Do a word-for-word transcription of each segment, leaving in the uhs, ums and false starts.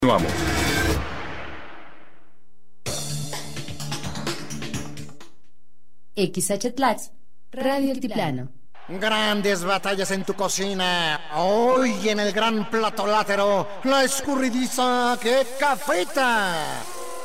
Vamos. X H Tlax, Radio Altiplano. Grandes batallas en tu cocina. Hoy en el gran plato látero, la escurridiza que cafeta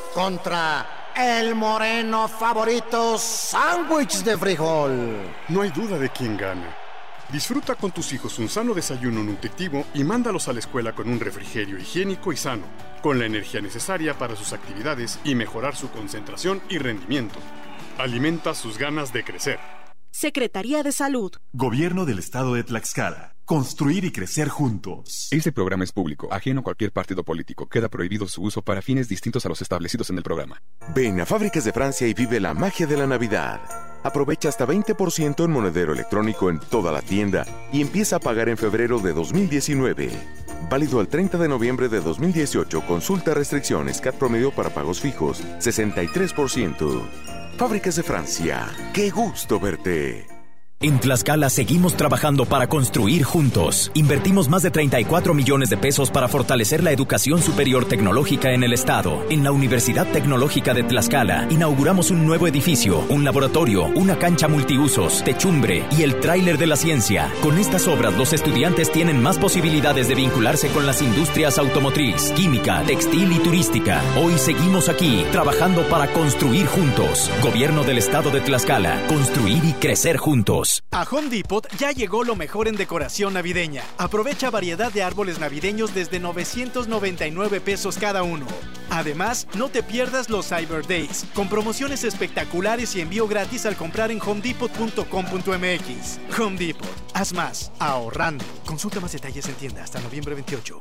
contra el moreno favorito sándwich de frijol. No hay duda de quién gana. Disfruta con tus hijos un sano desayuno nutritivo y mándalos a la escuela con un refrigerio higiénico y sano, con la energía necesaria para sus actividades y mejorar su concentración y rendimiento. Alimenta sus ganas de crecer. Secretaría de Salud. Gobierno del Estado de Tlaxcala. Construir y crecer juntos. Este programa es público, ajeno a cualquier partido político. Queda prohibido su uso para fines distintos a los establecidos en el programa. Ven a Fábricas de Francia y vive la magia de la Navidad. Aprovecha hasta veinte por ciento en monedero electrónico en toda la tienda y empieza a pagar en febrero de dos mil diecinueve. Válido al treinta de noviembre de dos mil dieciocho. Consulta restricciones. C A T promedio para pagos fijos, sesenta y tres por ciento. Fábricas de Francia. ¡Qué gusto verte! En Tlaxcala seguimos trabajando para construir juntos. Invertimos más de treinta y cuatro millones de pesos para fortalecer la educación superior tecnológica en el estado. En la Universidad Tecnológica de Tlaxcala inauguramos un nuevo edificio, un laboratorio, una cancha multiusos, techumbre y el tráiler de la ciencia. Con estas obras los estudiantes tienen más posibilidades de vincularse con las industrias automotriz, química, textil y turística. Hoy seguimos aquí trabajando para construir juntos. Gobierno del estado de Tlaxcala. Construir y crecer juntos. A Home Depot ya llegó lo mejor en decoración navideña. Aprovecha variedad de árboles navideños desde novecientos noventa y nueve pesos cada uno. Además, no te pierdas los Cyber Days, con promociones espectaculares y envío gratis al comprar en home depot punto com punto m x. Home Depot, haz más, ahorrando. Consulta más detalles en tienda hasta noviembre veintiocho.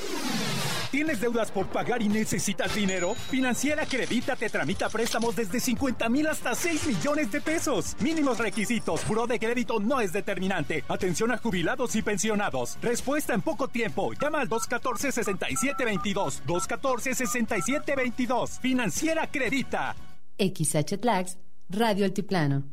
¿Tienes deudas por pagar y necesitas dinero? Financiera Acredita te tramita préstamos desde cincuenta mil hasta seis millones de pesos. Mínimos requisitos. Buró de crédito no es determinante. Atención a jubilados y pensionados. Respuesta en poco tiempo. Llama al dos uno cuatro, seis siete dos dos. dos uno cuatro, seis siete dos dos. Financiera Acredita. X H Tlax, Radio Altiplano.